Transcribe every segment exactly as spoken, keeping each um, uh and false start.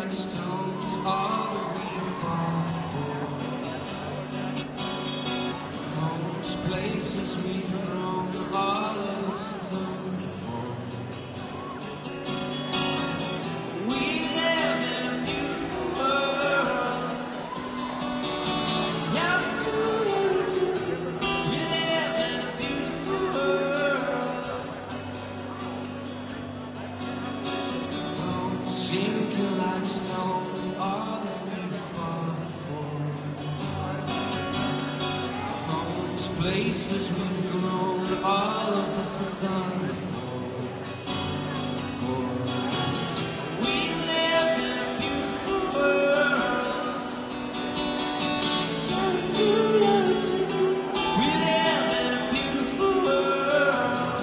like stones, all that we fall for. Homes, places we've grown, all of us have done before. We live in a beautiful world. Yeah, we do, yeah, we do. We live in a beautiful world. Homes sinking like stones, all that we fought for. Homes, places we've grown, all of us have done before. Before. We live in a beautiful world. Yeah, we do, yeah, we do. We live in a beautiful world.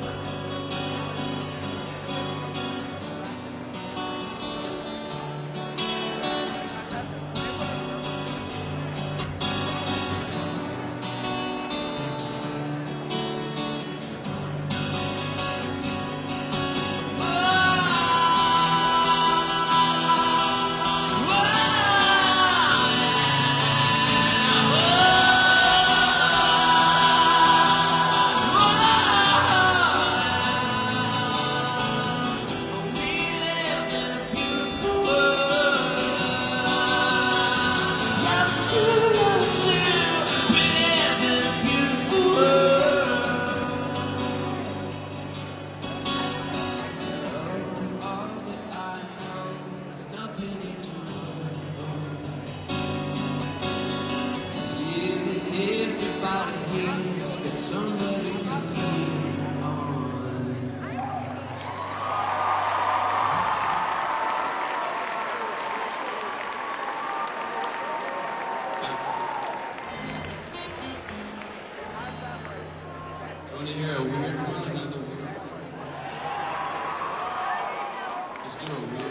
Everybody here's got somebody to lean on. Do you want to hear a weird one? Another weird one? Let's do a weird